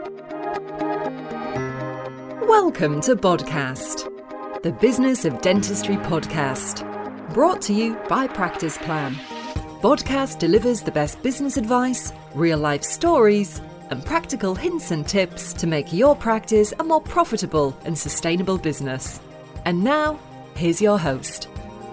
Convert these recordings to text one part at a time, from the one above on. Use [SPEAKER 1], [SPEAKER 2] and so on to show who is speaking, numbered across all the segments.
[SPEAKER 1] Welcome to Bodcast, the Business of Dentistry podcast, brought to you by Practice Plan. Bodcast delivers the best business advice, real-life stories, and practical hints and tips to make your practice a more profitable and sustainable business. And now, here's your host.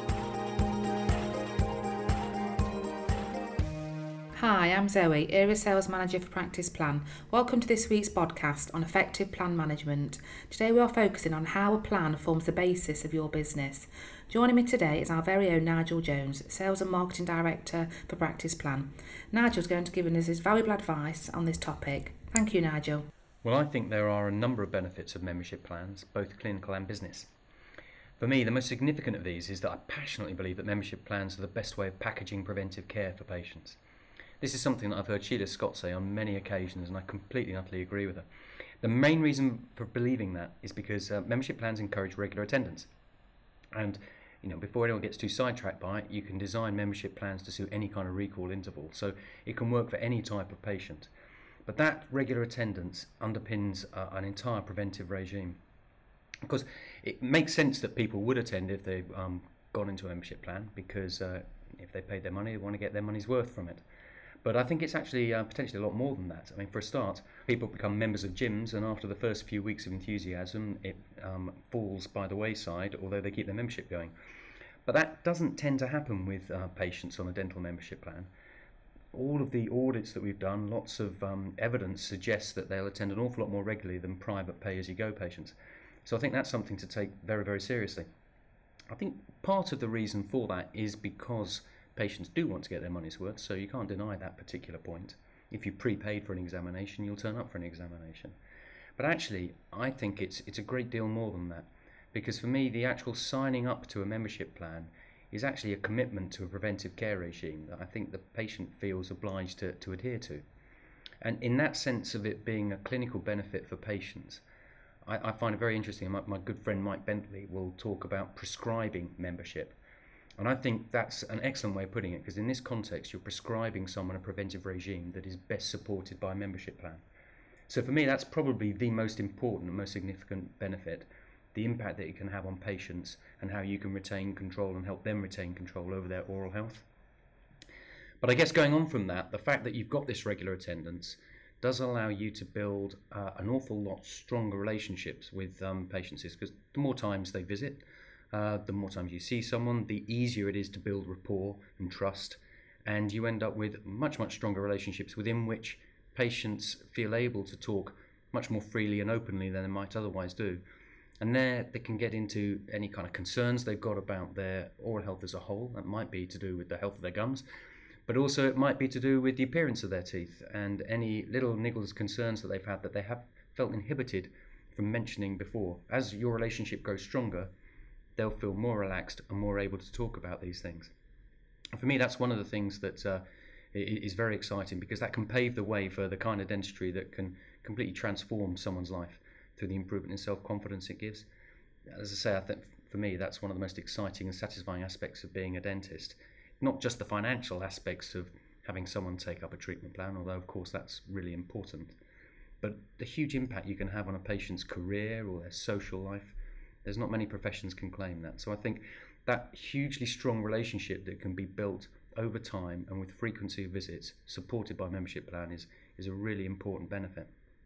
[SPEAKER 2] Hi, I'm Zoe, Area Sales Manager for Practice Plan. Welcome to this week's podcast on effective plan management. Today we are focusing on how a plan forms the basis of your business. Joining me today is our very own Nigel Jones, Sales and Marketing Director for Practice Plan. Nigel's going to give us his valuable advice on this topic. Thank you, Nigel.
[SPEAKER 3] Well, I think there are a number of benefits of membership plans, both clinical and business. For me, the most significant of these is that I passionately believe that membership plans are the best way of packaging preventive care for patients. This is something that I've heard Sheila Scott say on many occasions, and I completely and utterly agree with her. The main reason for believing that is because membership plans encourage regular attendance. And before anyone gets too sidetracked by it, you can design membership plans to suit any kind of recall interval, so it can work for any type of patient. But that regular attendance underpins an entire preventive regime. Because it makes sense that people would attend if they've gone into a membership plan, because if they paid their money, they want to get their money's worth from it. But I think it's actually potentially a lot more than that. I mean, for a start, people become members of gyms, and after the first few weeks of enthusiasm, it falls by the wayside, although they keep their membership going. But that doesn't tend to happen with patients on a dental membership plan. All of the audits that we've done, lots of evidence suggests that they'll attend an awful lot more regularly than private pay-as-you-go patients. So I think that's something to take very, very seriously. I think part of the reason for that is because patients do want to get their money's worth, so you can't deny that particular point. If you prepaid for an examination, you'll turn up for an examination. But actually, I think it's a great deal more than that, because for me, the actual signing up to a membership plan is actually a commitment to a preventive care regime that I think the patient feels obliged to adhere to. And in that sense of it being a clinical benefit for patients, I find it very interesting. My good friend Mike Bentley will talk about prescribing membership. And I think that's an excellent way of putting it, because in this context, you're prescribing someone a preventive regime that is best supported by a membership plan. So for me, that's probably the most important and most significant benefit, the impact that it can have on patients and how you can retain control and help them retain control over their oral health. But I guess going on from that, the fact that you've got this regular attendance does allow you to build an awful lot stronger relationships with patients, because the more times they visit, the more times you see someone, the easier it is to build rapport and trust, and you end up with much, much stronger relationships within which patients feel able to talk much more freely and openly than they might otherwise do. And there they can get into any kind of concerns they've got about their oral health as a whole. That might be to do with the health of their gums, but also it might be to do with the appearance of their teeth and any little niggles concerns that they've had that they have felt inhibited from mentioning before. As your relationship grows stronger, they'll feel more relaxed and more able to talk about these things. And for me, that's one of the things that is very exciting, because that can pave the way for the kind of dentistry that can completely transform someone's life through the improvement in self-confidence it gives. As I say, I think for me, that's one of the most exciting and satisfying aspects of being a dentist. Not just the financial aspects of having someone take up a treatment plan, although of course that's really important, but the huge impact you can have on a patient's career or their social life. There's not many professions can claim that. So I think that hugely strong relationship that can be built over time and with frequency of visits supported by a membership plan is a really important benefit.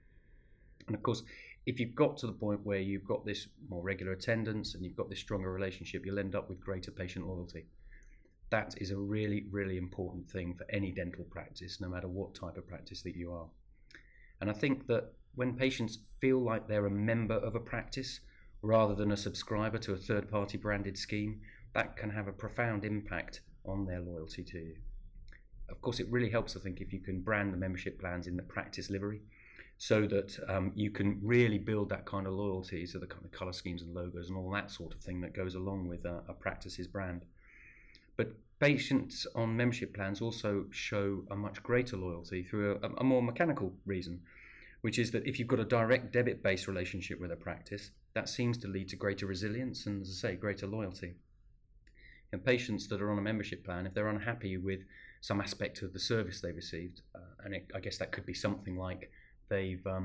[SPEAKER 3] And of course, if you've got to the point where you've got this more regular attendance and you've got this stronger relationship, you'll end up with greater patient loyalty. That is a really, really important thing for any dental practice, no matter what type of practice that you are. And I think that when patients feel like they're a member of a practice, rather than a subscriber to a third-party branded scheme, that can have a profound impact on their loyalty to you. Of course, it really helps, I think, if you can brand the membership plans in the practice livery, so that you can really build that kind of loyalty, so the kind of colour schemes and logos and all that sort of thing that goes along with a practice's brand. But patients on membership plans also show a much greater loyalty through a more mechanical reason, which is that if you've got a direct debit-based relationship with a practice, that seems to lead to greater resilience and, as I say, greater loyalty. And patients that are on a membership plan, if they're unhappy with some aspect of the service they received, I guess that could be something like they've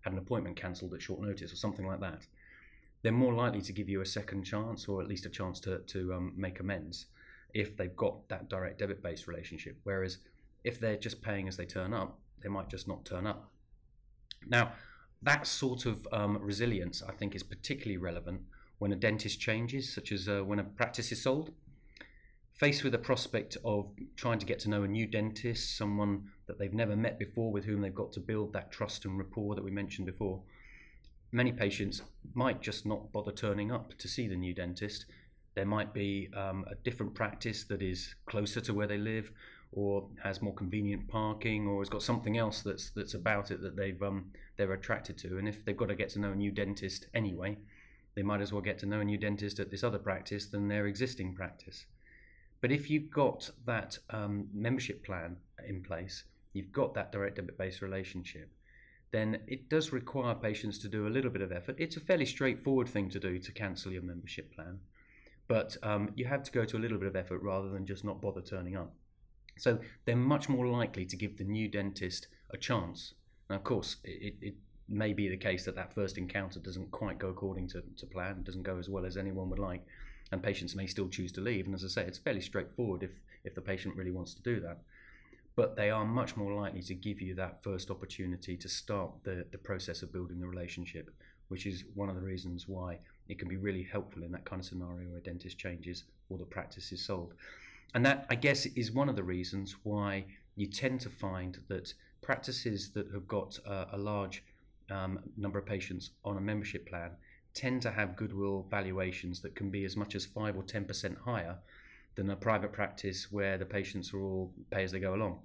[SPEAKER 3] had an appointment cancelled at short notice or something like that, they're more likely to give you a second chance, or at least a chance to make amends, if they've got that direct debit based relationship. Whereas if they're just paying as they turn up, they might just not turn up. Now, that sort of resilience, I think, is particularly relevant when a dentist changes, such as when a practice is sold. Faced with the prospect of trying to get to know a new dentist, someone that they've never met before, with whom they've got to build that trust and rapport that we mentioned before, many patients might just not bother turning up to see the new dentist. There might be a different practice that is closer to where they live, or has more convenient parking, or has got something else that's about it that they're attracted to. And if they've got to get to know a new dentist anyway, they might as well get to know a new dentist at this other practice than their existing practice. But if you've got that membership plan in place, you've got that direct debit based relationship, then it does require patients to do a little bit of effort. It's a fairly straightforward thing to do to cancel your membership plan, but you have to go to a little bit of effort rather than just not bother turning up. So they're much more likely to give the new dentist a chance. Now, of course, it may be the case that first encounter doesn't quite go according to plan, doesn't go as well as anyone would like, and patients may still choose to leave. And as I say, it's fairly straightforward if the patient really wants to do that. But they are much more likely to give you that first opportunity to start the process of building the relationship, which is one of the reasons why it can be really helpful in that kind of scenario where a dentist changes or the practice is sold. And that, I guess, is one of the reasons why you tend to find that practices that have got a large number of patients on a membership plan tend to have goodwill valuations that can be as much as 5 or 10% higher than a private practice where the patients are all pay as they go along.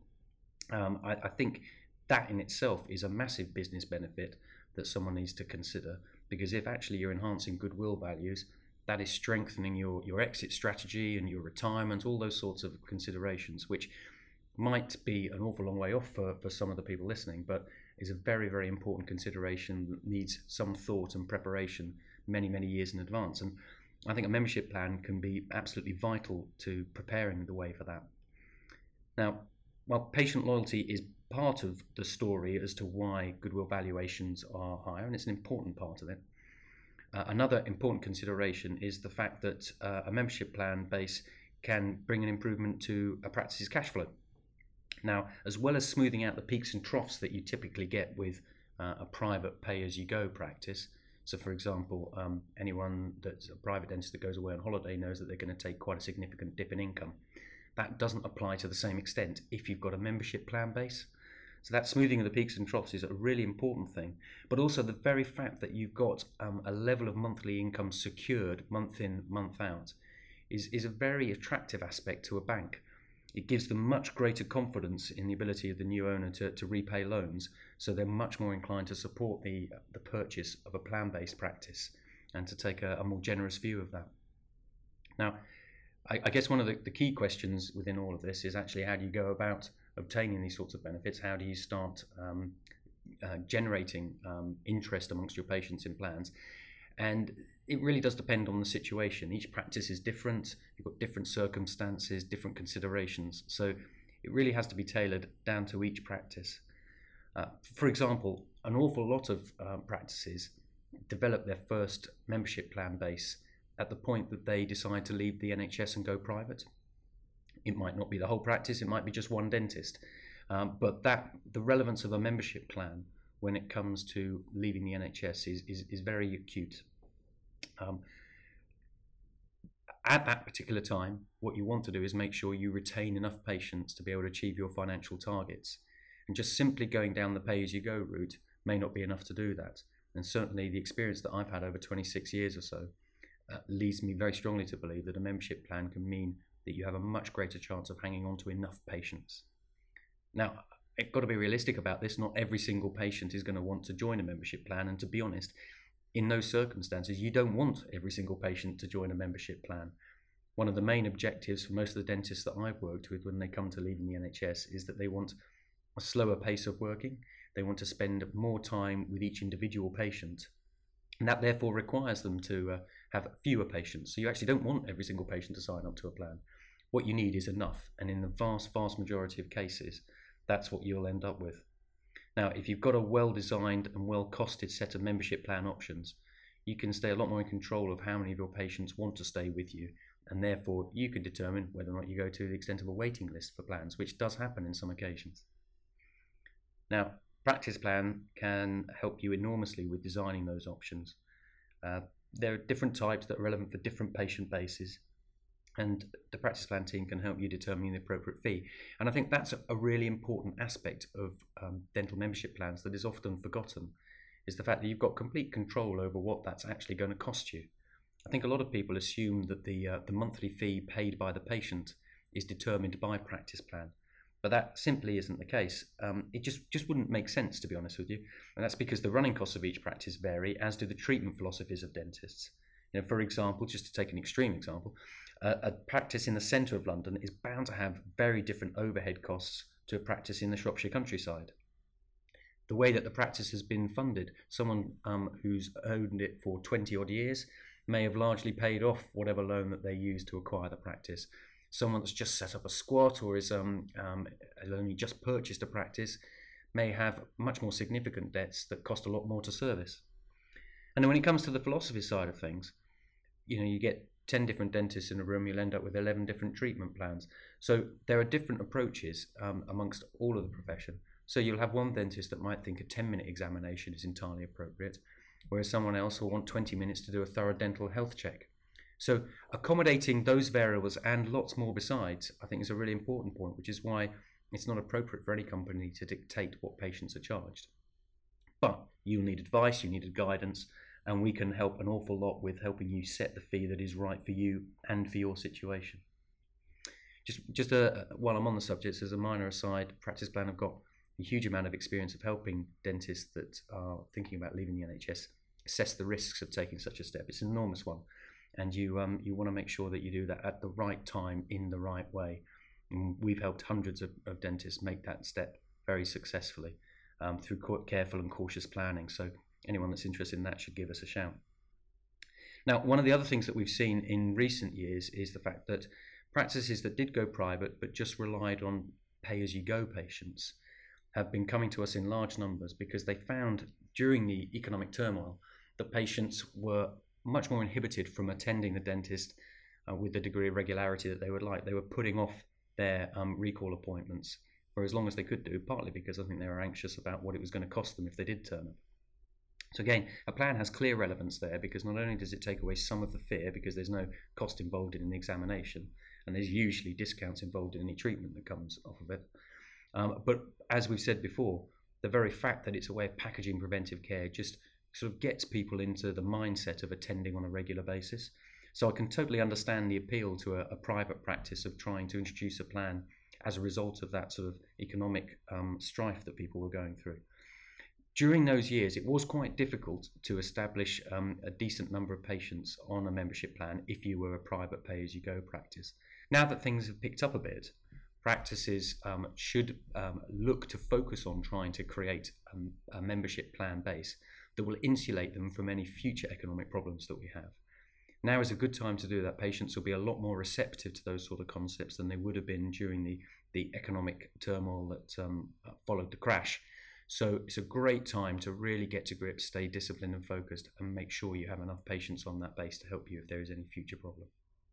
[SPEAKER 3] I think that in itself is a massive business benefit that someone needs to consider, because if actually you're enhancing goodwill values, that is strengthening your exit strategy and your retirement, all those sorts of considerations, which might be an awful long way off for some of the people listening, but is a very, very important consideration that needs some thought and preparation many, many years in advance. And I think a membership plan can be absolutely vital to preparing the way for that. Now, while patient loyalty is part of the story as to why goodwill valuations are higher, and it's an important part of it, another important consideration is the fact that a membership plan base can bring an improvement to a practice's cash flow. Now, as well as smoothing out the peaks and troughs that you typically get with a private pay-as-you-go practice, so for example, anyone that's a private dentist that goes away on holiday knows that they're going to take quite a significant dip in income. That doesn't apply to the same extent if you've got a membership plan base. So that smoothing of the peaks and troughs is a really important thing, but also the very fact that you've got a level of monthly income secured month in, month out is a very attractive aspect to a bank. It gives them much greater confidence in the ability of the new owner to repay loans, so they're much more inclined to support the purchase of a plan-based practice and to take a more generous view of that. Now, I guess one of the key questions within all of this is actually how do you go about obtaining these sorts of benefits? How do you start generating interest amongst your patients in plans? And it really does depend on the situation. Each practice is different. You've got different circumstances, different considerations. So it really has to be tailored down to each practice. For example, an awful lot of practices develop their first membership plan base at the point that they decide to leave the NHS and go private. It might not be the whole practice, it might be just one dentist. But the relevance of a membership plan when it comes to leaving the NHS is very acute. At that particular time, what you want to do is make sure you retain enough patients to be able to achieve your financial targets. And just simply going down the pay-as-you-go route may not be enough to do that. And certainly the experience that I've had over 26 years or so leads me very strongly to believe that a membership plan can mean that you have a much greater chance of hanging on to enough patients. Now, I've got to be realistic about this. Not every single patient is going to want to join a membership plan, and to be honest, in those circumstances, you don't want every single patient to join a membership plan. One of the main objectives for most of the dentists that I've worked with when they come to leaving the NHS is that they want a slower pace of working. They want to spend more time with each individual patient. And that therefore requires them to have fewer patients. So you actually don't want every single patient to sign up to a plan. What you need is enough. And in the vast, vast majority of cases, that's what you'll end up with. Now, if you've got a well-designed and well-costed set of membership plan options, you can stay a lot more in control of how many of your patients want to stay with you, and therefore you can determine whether or not you go to the extent of a waiting list for plans, which does happen in some occasions. Now, Practice Plan can help you enormously with designing those options. There are different types that are relevant for different patient bases, and the Practice Plan team can help you determine the appropriate fee. And I think that's a really important aspect of dental membership plans that is often forgotten, is the fact that you've got complete control over what that's actually going to cost you. I think a lot of people assume that the monthly fee paid by the patient is determined by Practice Plan, but that simply isn't the case. It just wouldn't make sense, to be honest with you, and that's because the running costs of each practice vary, as do the treatment philosophies of dentists. For example, just to take an extreme example, a practice in the centre of London is bound to have very different overhead costs to a practice in the Shropshire countryside. The way that the practice has been funded, someone who's owned it for 20 odd years may have largely paid off whatever loan that they used to acquire the practice. Someone that's just set up a squat or has only just purchased a practice may have much more significant debts that cost a lot more to service. And then when it comes to the philosophy side of things, you get 10 different dentists in a room, you'll end up with 11 different treatment plans. So there are different approaches amongst all of the profession. So you'll have one dentist that might think a 10-minute examination is entirely appropriate, whereas someone else will want 20 minutes to do a thorough dental health check. So accommodating those variables and lots more besides, I think, is a really important point, which is why it's not appropriate for any company to dictate what patients are charged. But you'll need advice, you need guidance, and we can help an awful lot with helping you set the fee that is right for you and for your situation. While I'm on the subject, as a minor aside, Practice Plan have got a huge amount of experience of helping dentists that are thinking about leaving the NHS assess the risks of taking such a step. It's an enormous one, and you want to make sure that you do that at the right time in the right way. And we've helped hundreds of dentists make that step very successfully through careful and cautious planning. So anyone that's interested in that should give us a shout. Now, one of the other things that we've seen in recent years is the fact that practices that did go private but just relied on pay-as-you-go patients have been coming to us in large numbers because they found during the economic turmoil that patients were much more inhibited from attending the dentist with the degree of regularity that they would like. They were putting off their recall appointments for as long as they could do, partly because I think they were anxious about what it was going to cost them if they did turn up. So again, a plan has clear relevance there because not only does it take away some of the fear because there's no cost involved in an examination and there's usually discounts involved in any treatment that comes off of it, but as we've said before, the very fact that it's a way of packaging preventive care just sort of gets people into the mindset of attending on a regular basis. So I can totally understand the appeal to a private practice of trying to introduce a plan as a result of that sort of economic strife that people were going through. During those years, it was quite difficult to establish a decent number of patients on a membership plan if you were a private pay-as-you-go practice. Now that things have picked up a bit, practices should look to focus on trying to create a membership plan base that will insulate them from any future economic problems that we have. Now is a good time to do that. Patients will be a lot more receptive to those sort of concepts than they would have been during the economic turmoil that followed the crash. So it's a great time to really get to grips, stay disciplined and focused, and make sure you have enough patients on that base to help you if there is any future problem.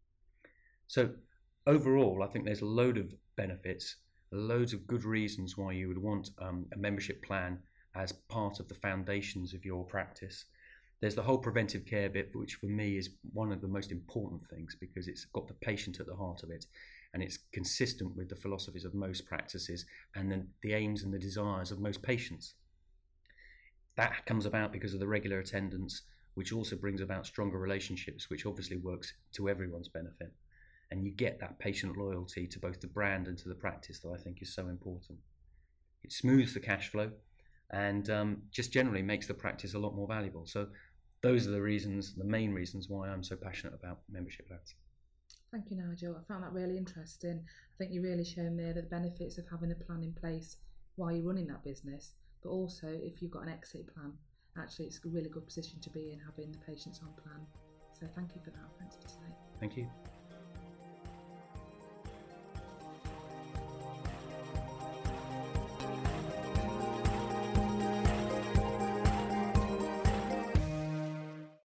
[SPEAKER 3] So overall, I think there's a load of benefits, loads of good reasons why you would want a membership plan as part of the foundations of your practice. There's the whole preventive care bit, which for me is one of the most important things because it's got the patient at the heart of it and it's consistent with the philosophies of most practices and the aims and the desires of most patients. That comes about because of the regular attendance, which also brings about stronger relationships, which obviously works to everyone's benefit. And you get that patient loyalty to both the brand and to the practice that I think is so important. It smooths the cash flow and just generally makes the practice a lot more valuable. So those are the main reasons why I'm so passionate about membership plans.
[SPEAKER 2] Thank you, Nigel. I found that really interesting. I think you're really showing there the benefits of having a plan in place while you're running that business, but also if you've got an exit plan, actually it's a really good position to be in having the patients on plan. So thank you for that. Thanks for today.
[SPEAKER 3] Thank you.